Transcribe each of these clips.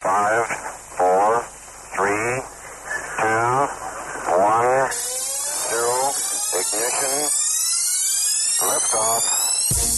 5, 4, 3, 2, 1, 0, ignition, liftoff.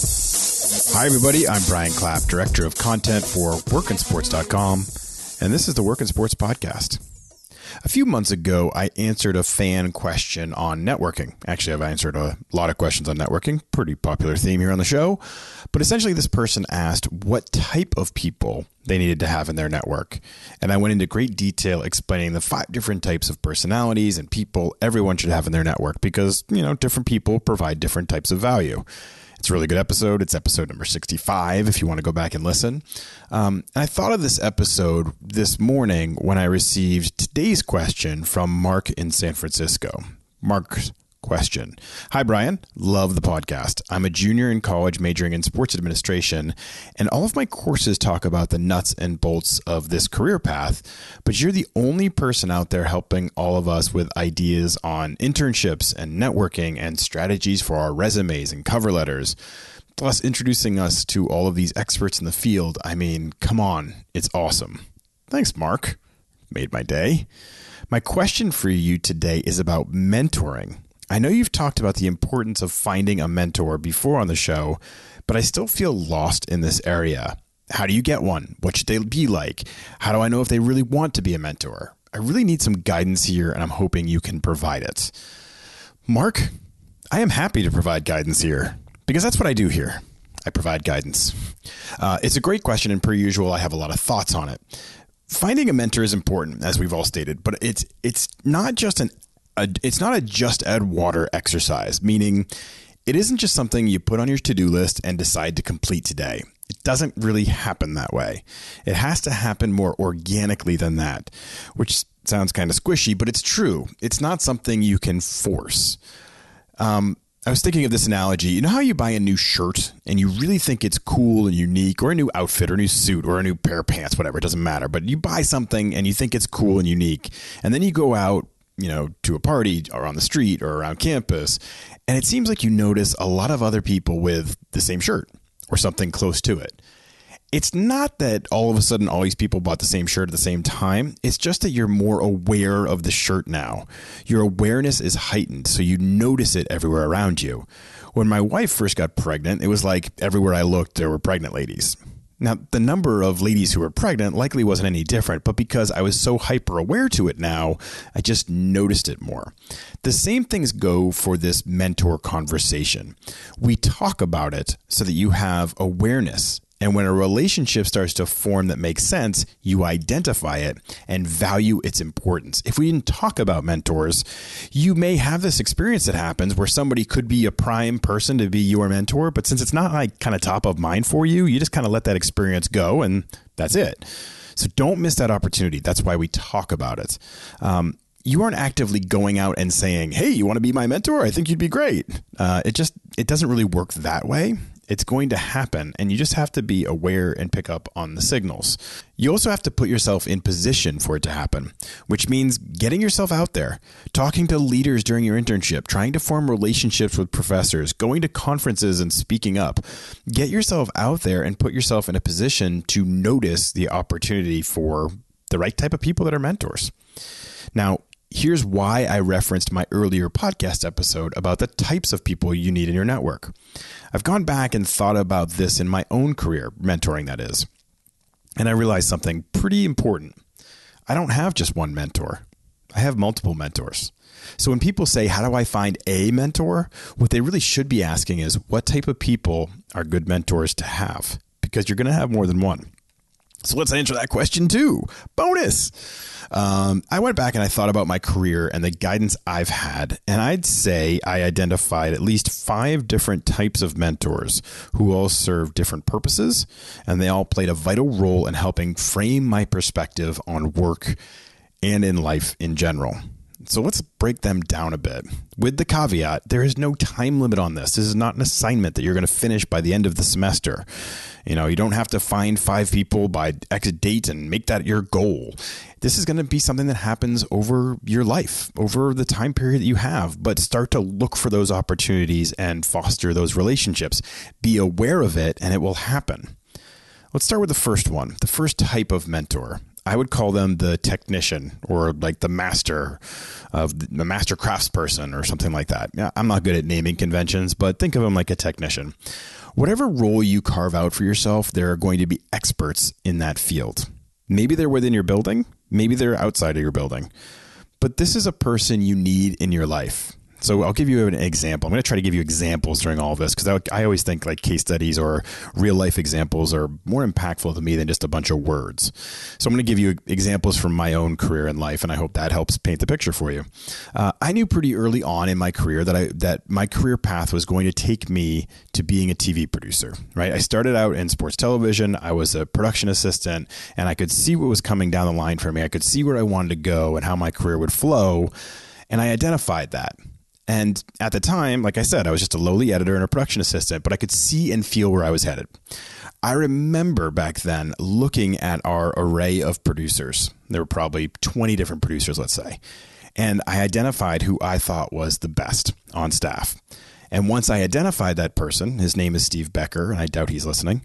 Hi, everybody. I'm Brian Clapp, Director of Content for WorkinSports.com, and this is the Workin' Sports Podcast. A few months ago, I answered a fan question on networking. Actually, I've answered a lot of questions on networking. Pretty popular theme here on the show. But essentially, this person asked what type of people they needed to have in their network. And I went into great detail explaining the 5 different types of personalities and people everyone should have in their network because, different people provide different types of value. It's a really good episode. It's episode number 65 if you want to go back and listen. And I thought of this episode this morning when I received today's question from Mark in San Francisco. Mark's question. Hi, Brian. Love the podcast. I'm a junior in college majoring in sports administration, and all of my courses talk about the nuts and bolts of this career path, but you're the only person out there helping all of us with ideas on internships and networking and strategies for our resumes and cover letters, plus introducing us to all of these experts in the field. I mean, come on. It's awesome. Thanks, Mark. Made my day. My question for you today is about mentoring. I know you've talked about the importance of finding a mentor before on the show, but I still feel lost in this area. How do you get one? What should they be like? How do I know if they really want to be a mentor? I really need some guidance here, and I'm hoping you can provide it. Mark, I am happy to provide guidance here because that's what I do here. I provide guidance. It's a great question, and per usual, I have a lot of thoughts on it. Finding a mentor is important, as we've all stated, but it's not just it's not a just add water exercise, meaning it isn't just something you put on your to-do list and decide to complete today. It doesn't really happen that way. It has to happen more organically than that, which sounds kind of squishy, but it's true. It's not something you can force. I was thinking of this analogy. You know how you buy a new shirt and you really think it's cool and unique, or a new outfit or a new suit or a new pair of pants, whatever, it doesn't matter. But you buy something and you think it's cool and unique, and then you go out to a party or on the street or around campus, and it seems like you notice a lot of other people with the same shirt or something close to it. It's not that all of a sudden all these people bought the same shirt at the same time. It's just that you're more aware of the shirt now. Your awareness is heightened, so you notice it everywhere around you. When my wife first got pregnant, it was like everywhere I looked, there were pregnant ladies. Now, the number of ladies who were pregnant likely wasn't any different, but because I was so hyper aware to it now, I just noticed it more. The same things go for this mentor conversation. We talk about it so that you have awareness. And when a relationship starts to form that makes sense, you identify it and value its importance. If we didn't talk about mentors, you may have this experience that happens where somebody could be a prime person to be your mentor, but since it's not like kind of top of mind for you, you just kind of let that experience go and that's it. So don't miss that opportunity. That's why we talk about it. You aren't actively going out and saying, hey, you want to be my mentor? I think you'd be great. It doesn't really work that way. It's going to happen, and you just have to be aware and pick up on the signals. You also have to put yourself in position for it to happen, which means getting yourself out there, talking to leaders during your internship, trying to form relationships with professors, going to conferences and speaking up. Get yourself out there and put yourself in a position to notice the opportunity for the right type of people that are mentors. Now, here's why I referenced my earlier podcast episode about the types of people you need in your network. I've gone back and thought about this in my own career, mentoring that is, and I realized something pretty important. I don't have just one mentor. I have multiple mentors. So when people say, how do I find a mentor? What they really should be asking is, what type of people are good mentors to have? Because you're going to have more than one. So let's answer that question too. Bonus. I went back and I thought about my career and the guidance I've had, and I'd say I identified at least 5 different types of mentors who all serve different purposes, and they all played a vital role in helping frame my perspective on work and in life in general. So let's break them down a bit. With the caveat, there is no time limit on this. This is not an assignment that you're going to finish by the end of the semester. You don't have to find 5 people by X date and make that your goal. This is going to be something that happens over your life, over the time period that you have, but start to look for those opportunities and foster those relationships. Be aware of it and it will happen. Let's start with the first one, the first type of mentor. I would call them the technician, or like the master craftsperson or something like that. Yeah, I'm not good at naming conventions, but think of them like a technician. Whatever role you carve out for yourself, there are going to be experts in that field. Maybe they're within your building, maybe they're outside of your building, but this is a person you need in your life. So I'll give you an example. I'm going to try to give you examples during all of this, because I always think like case studies or real life examples are more impactful to me than just a bunch of words. So I'm going to give you examples from my own career and life, and I hope that helps paint the picture for you. I knew pretty early on in my career that my career path was going to take me to being a TV producer, right? I started out in sports television. I was a production assistant, and I could see what was coming down the line for me. I could see where I wanted to go and how my career would flow, and I identified that. And at the time, like I said, I was just a lowly editor and a production assistant, but I could see and feel where I was headed. I remember back then looking at our array of producers. There were probably 20 different producers, let's say. And I identified who I thought was the best on staff. And once I identified that person, his name is Steve Becker, and I doubt he's listening,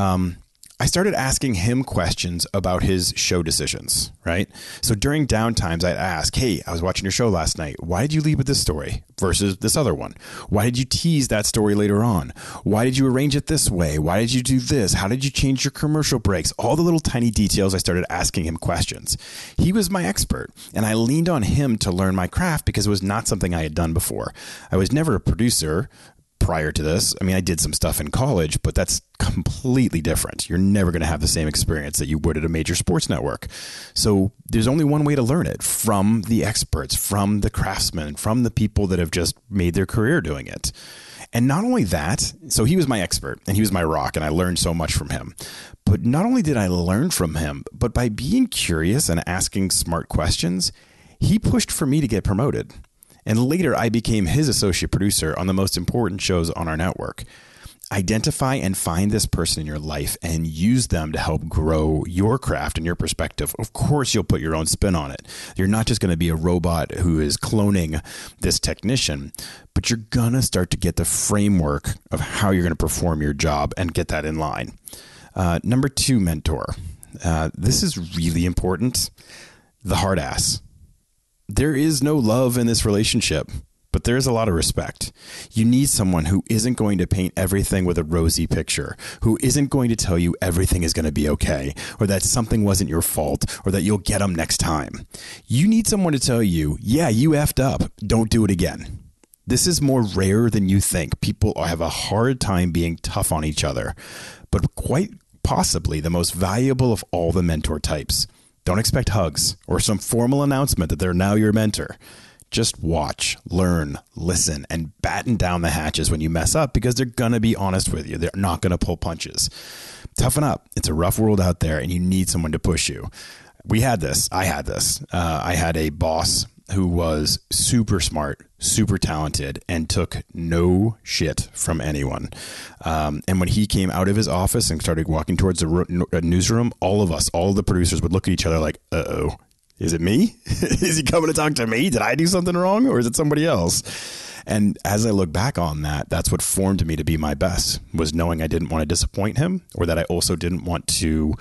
I started asking him questions about his show decisions, right? So during downtimes, I'd ask, hey, I was watching your show last night. Why did you lead with this story versus this other one? Why did you tease that story later on? Why did you arrange it this way? Why did you do this? How did you change your commercial breaks? All the little tiny details, I started asking him questions. He was my expert, and I leaned on him to learn my craft because it was not something I had done before. I was never a producer prior to this. I mean, I did some stuff in college, but that's completely different. You're never going to have the same experience that you would at a major sports network. So there's only one way to learn it: from the experts, from the craftsmen, from the people that have just made their career doing it. And not only that, so he was my expert and he was my rock, and I learned so much from him. But not only did I learn from him, but by being curious and asking smart questions, he pushed for me to get promoted. And later, I became his associate producer on the most important shows on our network. Identify and find this person in your life and use them to help grow your craft and your perspective. Of course, you'll put your own spin on it. You're not just going to be a robot who is cloning this technician, but you're going to start to get the framework of how you're going to perform your job and get that in line. Number 2, mentor. This is really important. The hard ass. There is no love in this relationship, but there's a lot of respect. You need someone who isn't going to paint everything with a rosy picture, who isn't going to tell you everything is going to be okay, or that something wasn't your fault, or that you'll get them next time. You need someone to tell you, yeah, you effed up. Don't do it again. This is more rare than you think. People have a hard time being tough on each other, but quite possibly the most valuable of all the mentor types. Don't expect hugs or some formal announcement that they're now your mentor. Just watch, learn, listen, and batten down the hatches when you mess up, because they're going to be honest with you. They're not going to pull punches. Toughen up. It's a rough world out there, and you need someone to push you. We had this. I had this. I had a boss who was super smart, super talented, and took no shit from anyone. And when he came out of his office and started walking towards the newsroom, all of the producers would look at each other like, uh-oh, is it me? Is he coming to talk to me? Did I do something wrong, or is it somebody else? And as I look back on that, that's what formed me to be my best, was knowing I didn't want to disappoint him, or that I also didn't want to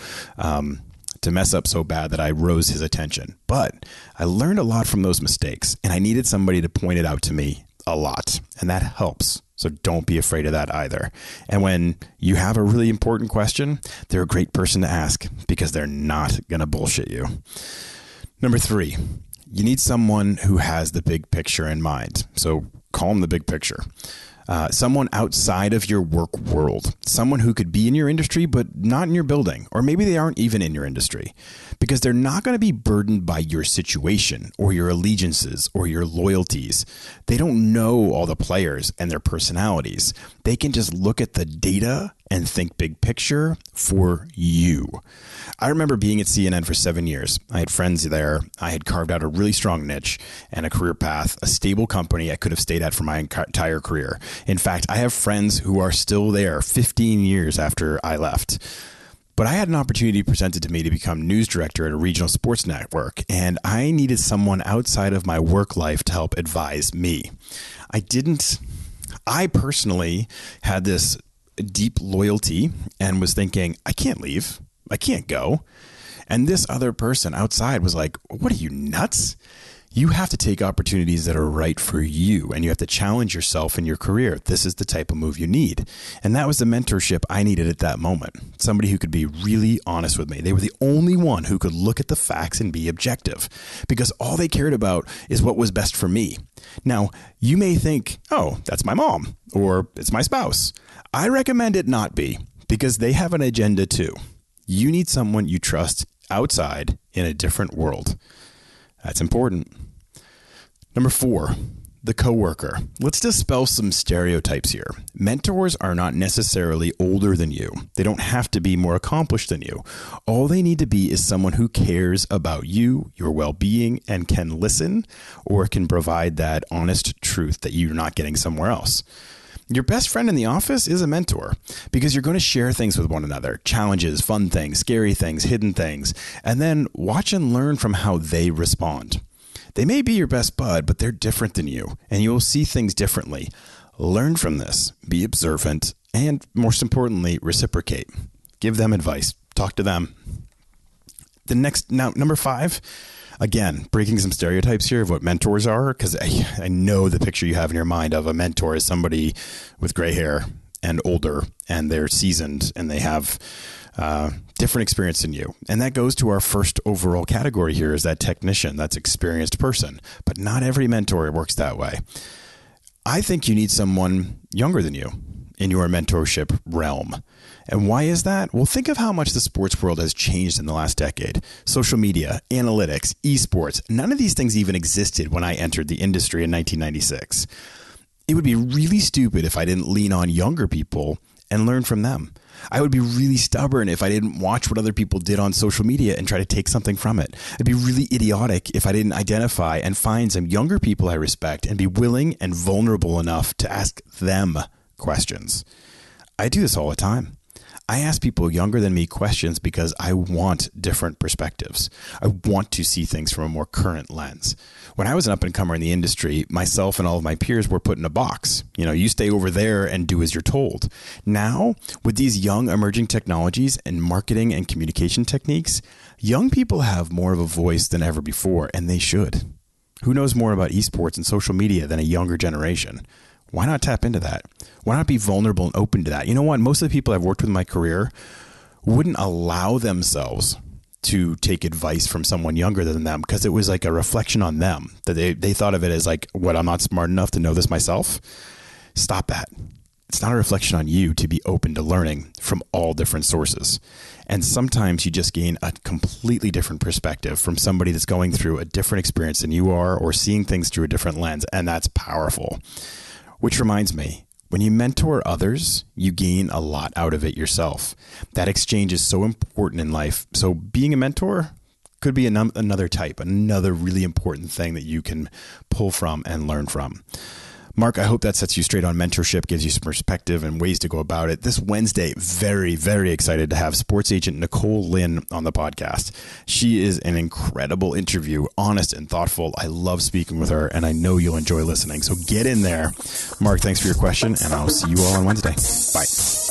mess up so bad that I rose his attention. But I learned a lot from those mistakes, and I needed somebody to point it out to me a lot, and that helps. So don't be afraid of that either. And when you have a really important question, they're a great person to ask, because they're not going to bullshit you. Number 3, you need someone who has the big picture in mind. So call them the big picture. Someone outside of your work world, someone who could be in your industry but not in your building, or maybe they aren't even in your industry, because they're not going to be burdened by your situation or your allegiances or your loyalties. They don't know all the players and their personalities. They can just look at the data and think big picture for you. I remember being at CNN for 7 years. I had friends there. I had carved out a really strong niche and a career path, a stable company I could have stayed at for my entire career. In fact, I have friends who are still there 15 years after I left. But I had an opportunity presented to me to become news director at a regional sports network, and I needed someone outside of my work life to help advise me. I personally had this deep loyalty and was thinking, I can't leave. I can't go. And this other person outside was like, what are you, nuts? You have to take opportunities that are right for you, and you have to challenge yourself in your career. This is the type of move you need. And that was the mentorship I needed at that moment. Somebody who could be really honest with me. They were the only one who could look at the facts and be objective, because all they cared about is what was best for me. Now, you may think, oh, that's my mom, or it's my spouse. I recommend it not be, because they have an agenda too. You need someone you trust outside in a different world. That's important. Number 4, the coworker. Let's dispel some stereotypes here. Mentors are not necessarily older than you. They don't have to be more accomplished than you. All they need to be is someone who cares about you, your well-being, and can listen, or can provide that honest truth that you're not getting somewhere else. Your best friend in the office is a mentor, because you're going to share things with one another, challenges, fun things, scary things, hidden things, and then watch and learn from how they respond. They may be your best bud, but they're different than you, and you will see things differently. Learn from this, be observant, and most importantly, reciprocate. Give them advice. Talk to them. Number 5, again, breaking some stereotypes here of what mentors are, because I know the picture you have in your mind of a mentor is somebody with gray hair and older, and they're seasoned, and they have different experience than you. And that goes to our first overall category here, is that technician, that's experienced person. But not every mentor works that way. I think you need someone younger than you in your mentorship realm. And why is that? Well, think of how much the sports world has changed in the last decade. Social media, analytics, esports, none of these things even existed when I entered the industry in 1996. It would be really stupid if I didn't lean on younger people and learn from them. I would be really stubborn if I didn't watch what other people did on social media and try to take something from it. It'd be really idiotic if I didn't identify and find some younger people I respect and be willing and vulnerable enough to ask them questions. I do this all the time. I ask people younger than me questions because I want different perspectives. I want to see things from a more current lens. When I was an up-and-comer in the industry, myself and all of my peers were put in a box. You stay over there and do as you're told. Now, with these young emerging technologies and marketing and communication techniques, young people have more of a voice than ever before, and they should. Who knows more about esports and social media than a younger generation? Why not tap into that? Why not be vulnerable and open to that? You know what? Most of the people I've worked with in my career wouldn't allow themselves to take advice from someone younger than them because it was like a reflection on them, that they thought of it as like, what, I'm not smart enough to know this myself? Stop that. It's not a reflection on you to be open to learning from all different sources. And sometimes you just gain a completely different perspective from somebody that's going through a different experience than you are, or seeing things through a different lens. And that's powerful. Which reminds me, when you mentor others, you gain a lot out of it yourself. That exchange is so important in life. So being a mentor could be another really important thing that you can pull from and learn from. Mark, I hope that sets you straight on mentorship, gives you some perspective and ways to go about it. This Wednesday, very, very excited to have sports agent Nicole Lynn on the podcast. She is an incredible interview, honest and thoughtful. I love speaking with her, and I know you'll enjoy listening. So get in there. Mark, thanks for your question, and I'll see you all on Wednesday. Bye.